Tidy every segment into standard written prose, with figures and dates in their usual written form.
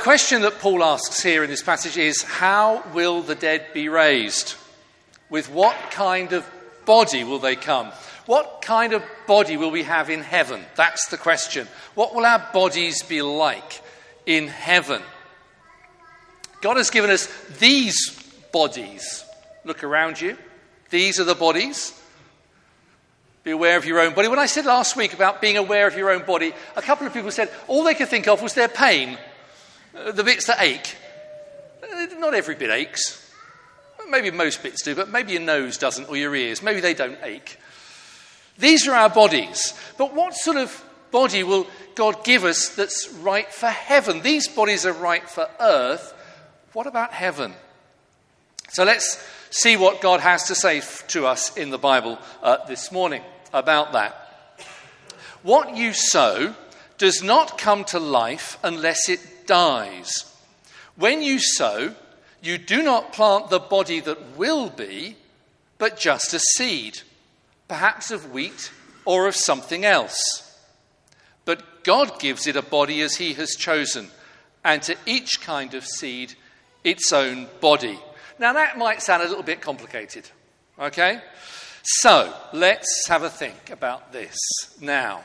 question that Paul asks here in this passage is, how will the dead be raised? With what kind of body will they come? What kind of body will we have in heaven? That's the question. What will our bodies be like in heaven? God has given us these bodies. Look around you. These are the bodies. Be aware of your own body. When I said last week about being aware of your own body, a couple of people said all they could think of was their pain, the bits that ache. Not every bit aches. Maybe most bits do, but maybe your nose doesn't or your ears. Maybe they don't ache. These are our bodies. But what sort of body will God give us that's right for heaven? These bodies are right for earth. What about heaven? So let's see what God has to say to us in the Bible this morning about that. What you sow does not come to life unless it dies. When you sow, you do not plant the body that will be, but just a seed, perhaps of wheat or of something else. But God gives it a body as he has chosen, and to each kind of seed its own body. Now that might sound a little bit complicated, okay? So let's have a think about this now.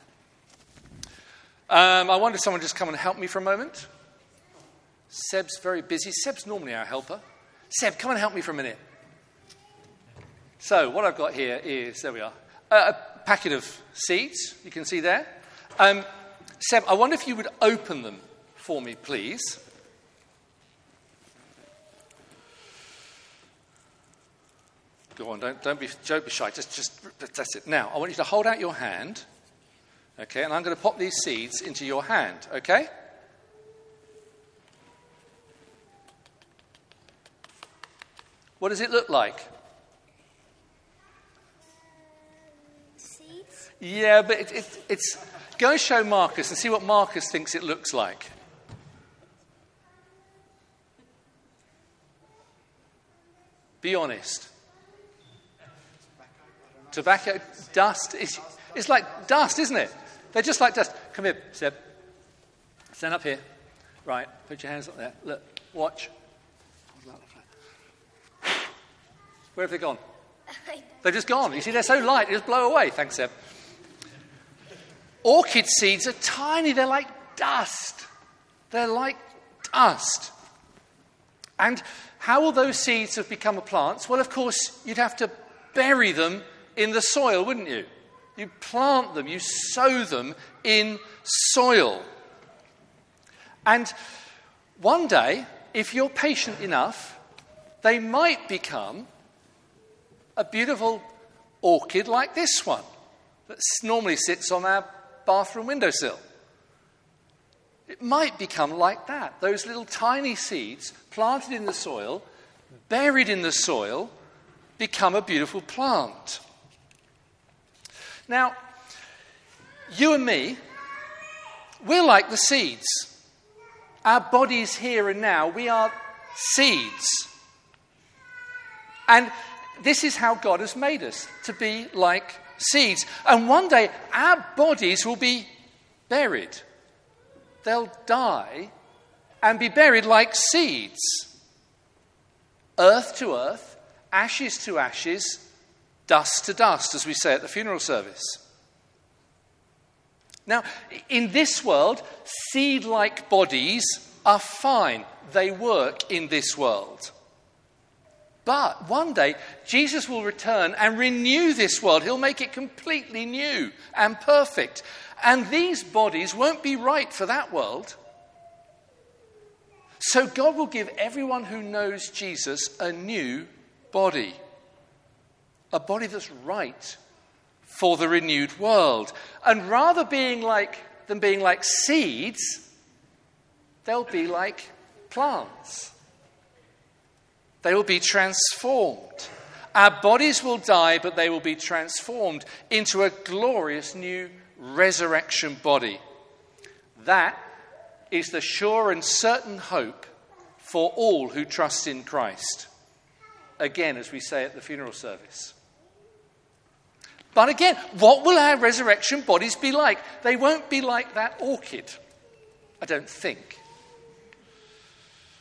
I wonder if someone just come and help me for a moment. Seb's very busy. Seb's normally our helper. Seb, come and help me for a minute. So what I've got here is, there we are, a packet of seeds, you can see there. Seb, I wonder if you would open them for me, please. Go on, don't be shy, just that's it. Now, I want you to hold out your hand, okay, and I'm going to pop these seeds into your hand, okay? What does it look like? Seeds? Yeah, but it's... Go and show Marcus and see what Marcus thinks it looks like. Be honest. Tobacco, dust. It's like dust, isn't it? They're just like dust. Come here, Seb. Stand up here. Right, put your hands up there. Look, watch. Where have they gone? They've just gone. You see, they're so light, they just blow away. Thanks, Seb. Orchid seeds are tiny. They're like dust. They're like dust. And how will those seeds have become plants? Well, of course, you'd have to bury them in the soil, wouldn't you? You plant them, you sow them in soil. And one day, if you're patient enough, they might become a beautiful orchid like this one that normally sits on our bathroom windowsill. It might become like that. Those little tiny seeds planted in the soil, buried in the soil, become a beautiful plant. Now, you and me, we're like the seeds. Our bodies here and now, we are seeds. And this is how God has made us, to be like seeds. And one day, our bodies will be buried. They'll die and be buried like seeds. Earth to earth, ashes to ashes, dust to dust, as we say at the funeral service. Now, in this world, seed-like bodies are fine. They work in this world. But one day, Jesus will return and renew this world. He'll make it completely new and perfect. And these bodies won't be right for that world. So God will give everyone who knows Jesus a new body. A body that's right for the renewed world. And rather than being like seeds, they'll be like plants. They will be transformed. Our bodies will die, but they will be transformed into a glorious new resurrection body. That is the sure and certain hope for all who trust in Christ. Again, as we say at the funeral service. But again, what will our resurrection bodies be like? They won't be like that orchid, I don't think.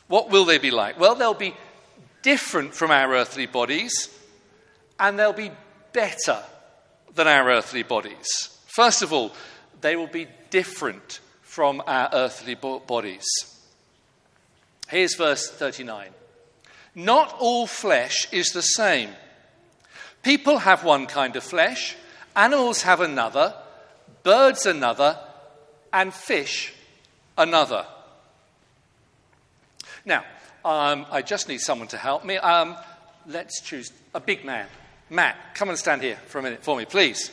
What will they be like? Well, they'll be different from our earthly bodies, and they'll be better than our earthly bodies. First of all, they will be different from our earthly bodies. Here's verse 39. Not all flesh is the same. People have one kind of flesh, animals have another, birds another, and fish another. Now, I just need someone to help me. Let's choose a big man. Matt, come and stand here for a minute for me, please.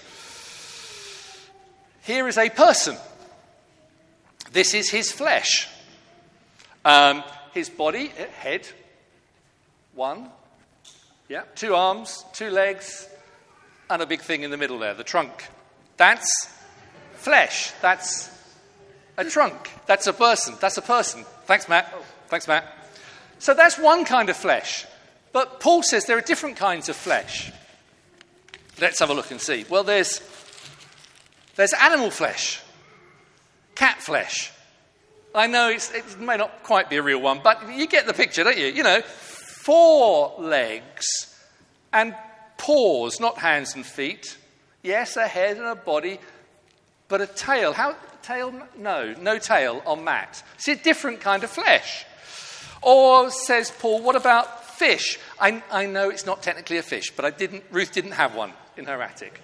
Here is a person. This is his flesh. His body, head, one, two arms, two legs, and a big thing in the middle there, the trunk. That's flesh. That's a trunk. That's a person. That's a person. Thanks, Matt. Thanks, Matt. So that's one kind of flesh. But Paul says there are different kinds of flesh. Let's have a look and see. Well, there's animal flesh, cat flesh. I know it may not quite be a real one, but you get the picture, don't you? You know, 4 legs and paws, not hands and feet. Yes, a head and a body, but a tail. Tail? No tail on Matt. It's a different kind of flesh. Or, says Paul, what about fish? I know it's not technically a fish, but Ruth didn't have one in her attic.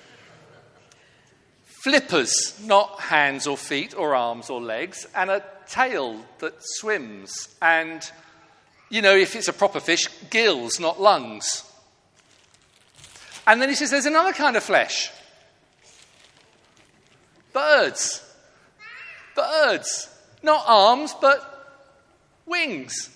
Flippers, not hands or feet or arms or legs, and a tail that swims. And, you know, if it's a proper fish, gills, not lungs. And then he says there's another kind of flesh. Birds. Not arms, but wings.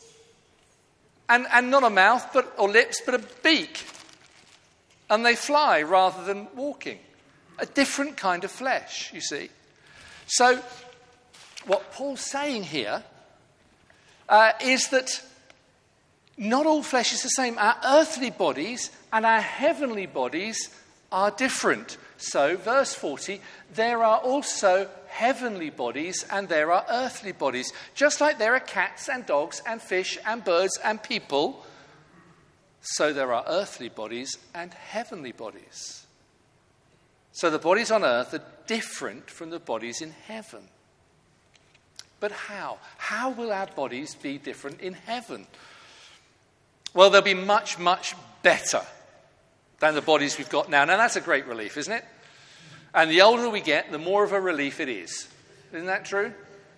And not a mouth or lips, but a beak. And they fly rather than walking. A different kind of flesh, you see. So, what Paul's saying here is that not all flesh is the same. Our earthly bodies and our heavenly bodies are different. So, verse 40, there are also heavenly bodies and there are earthly bodies. Just like there are cats and dogs and fish and birds and people, so there are earthly bodies and heavenly bodies. So the bodies on earth are different from the bodies in heaven. But how? How will our bodies be different in heaven? Well, they'll be much, much better than the bodies we've got now. Now, that's a great relief, isn't it? And the older we get, the more of a relief it is. Isn't that true?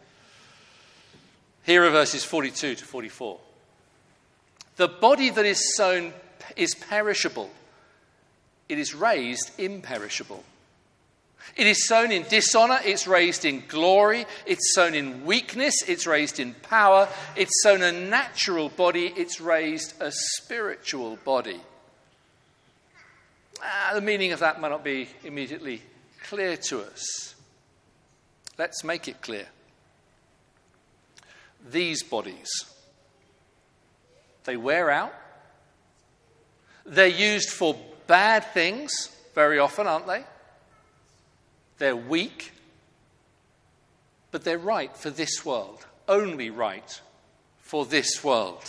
Here are verses 42 to 44. The body that is sown is perishable. It is raised imperishable. It is sown in dishonor, it's raised in glory. It's sown in weakness, it's raised in power. It's sown a natural body, it's raised a spiritual body. The meaning of that might not be immediately clear to us. Let's make it clear. These bodies, they wear out. They're used for bad things very often, aren't they? They're weak, but they're right for this world, only right for this world.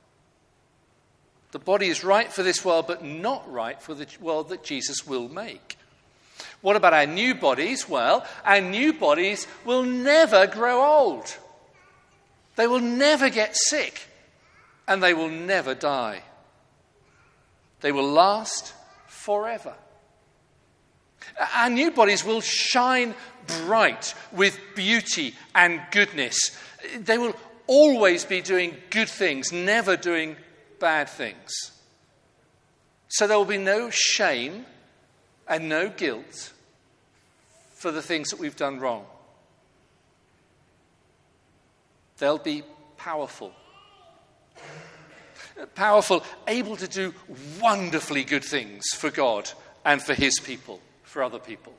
The body is right for this world, but not right for the world that Jesus will make. What about our new bodies? Well, our new bodies will never grow old. They will never get sick, and they will never die. They will last forever. Our new bodies will shine bright with beauty and goodness. They will always be doing good things, never doing bad things. So there will be no shame and no guilt for the things that we've done wrong. They'll be powerful. Powerful, able to do wonderfully good things for God and for his people, for other people.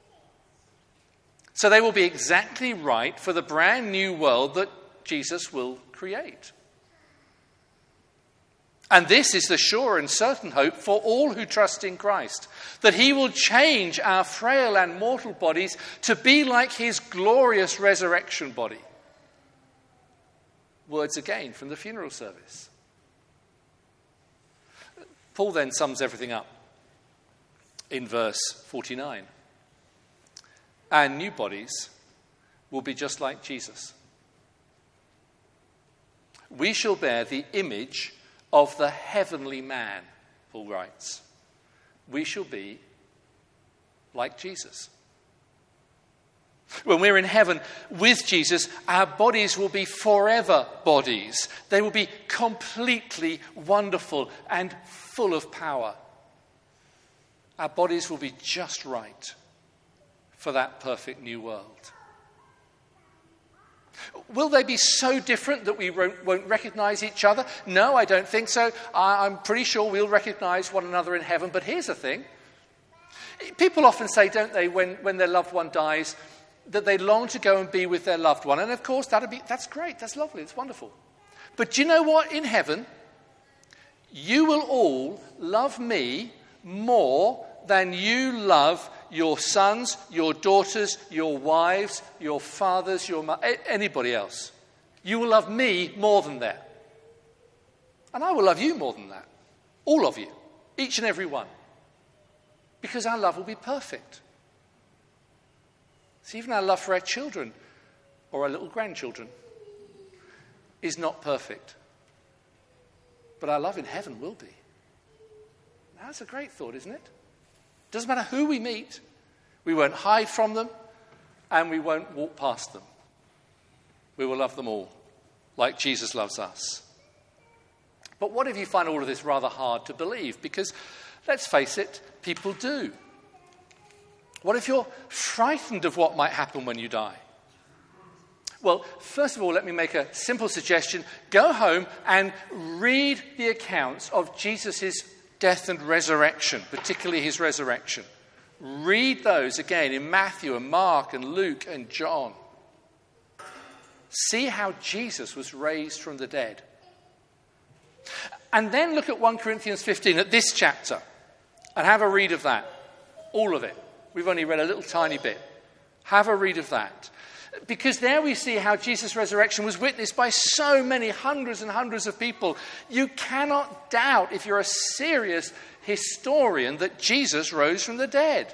So they will be exactly right for the brand new world that Jesus will create. And this is the sure and certain hope for all who trust in Christ, that he will change our frail and mortal bodies to be like his glorious resurrection body. words again from the funeral service. Paul then sums everything up in verse 49. Our new bodies will be just like Jesus. We shall bear the image of the heavenly man, Paul writes. We shall be like Jesus. When we're in heaven with Jesus, our bodies will be forever bodies. They will be completely wonderful and full of power. Our bodies will be just right for that perfect new world. Will they be so different that we won't recognize each other? No, I don't think so. I'm pretty sure we'll recognize one another in heaven. But here's the thing. People often say, don't they, when their loved one dies, that they long to go and be with their loved one. And of course, that's great. That's lovely. It's wonderful. But do you know what? In heaven, you will all love me more than you love your sons, your daughters, your wives, your fathers, anybody else. You will love me more than that. And I will love you more than that. All of you. Each and every one. Because our love will be perfect. See, even our love for our children or our little grandchildren is not perfect. But our love in heaven will be. That's a great thought, isn't it? Doesn't matter who we meet, we won't hide from them and we won't walk past them. We will love them all like Jesus loves us. But what if you find all of this rather hard to believe? Because, let's face it, people do. What if you're frightened of what might happen when you die? Well, first of all, let me make a simple suggestion. Go home and read the accounts of Jesus' death and resurrection, particularly his resurrection. Read those again in Matthew and Mark and Luke and John. See how Jesus was raised from the dead. And then look at 1 Corinthians 15, at this chapter, and have a read of that. All of it. We've only read a little tiny bit. Have a read of that. Because there we see how Jesus' resurrection was witnessed by so many hundreds and hundreds of people. You cannot doubt, if you're a serious historian, that Jesus rose from the dead.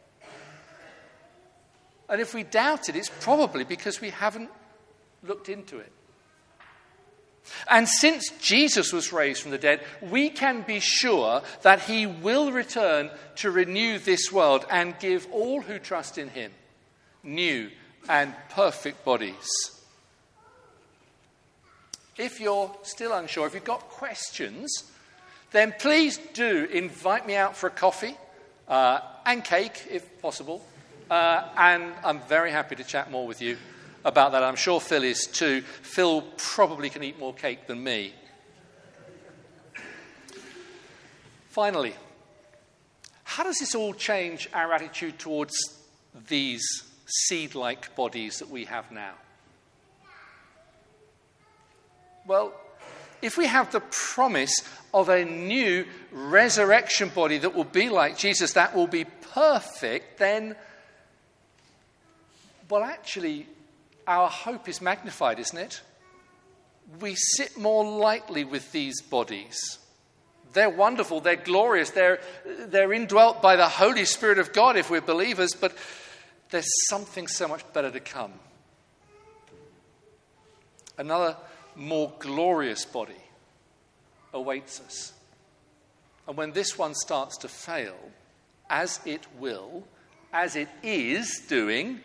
And if we doubt it, it's probably because we haven't looked into it. And since Jesus was raised from the dead, we can be sure that he will return to renew this world and give all who trust in him new and perfect bodies. If you're still unsure, if you've got questions, then please do invite me out for a coffee and cake, if possible. And I'm very happy to chat more with you about that. I'm sure Phil is too. Phil probably can eat more cake than me. Finally, how does this all change our attitude towards these seed-like bodies that we have now? Well, if we have the promise of a new resurrection body that will be like Jesus, that will be perfect, then, well, actually, our hope is magnified, isn't it? We sit more lightly with these bodies. They're wonderful, they're glorious, they're indwelt by the Holy Spirit of God if we're believers, but there's something so much better to come. Another more glorious body awaits us. And when this one starts to fail, as it will, as it is doing,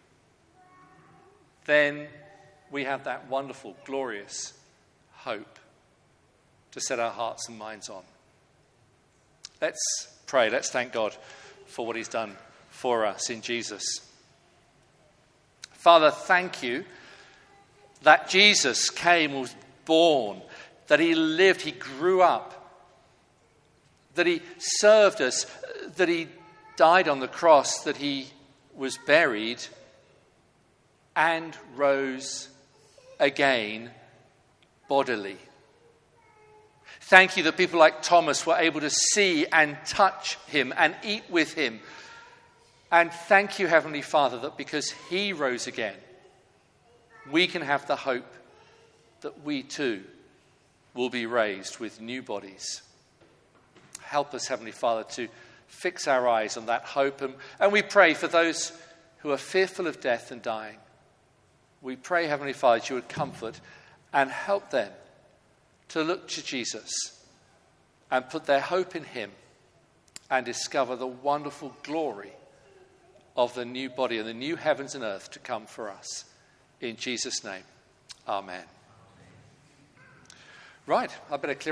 then we have that wonderful, glorious hope to set our hearts and minds on. Let's pray. Let's thank God for what he's done for us in Jesus. Father, thank you that Jesus came, was born, that he lived, he grew up, that he served us, that he died on the cross, that he was buried and rose again bodily. Thank you that people like Thomas were able to see and touch him and eat with him. And thank you, Heavenly Father, that because he rose again, we can have the hope that we too will be raised with new bodies. Help us, Heavenly Father, to fix our eyes on that hope. And we pray for those who are fearful of death and dying. We pray, Heavenly Father, that you would comfort and help them to look to Jesus and put their hope in him and discover the wonderful glory of the new body and the new heavens and earth to come for us. In Jesus' name, amen. Right, I better clear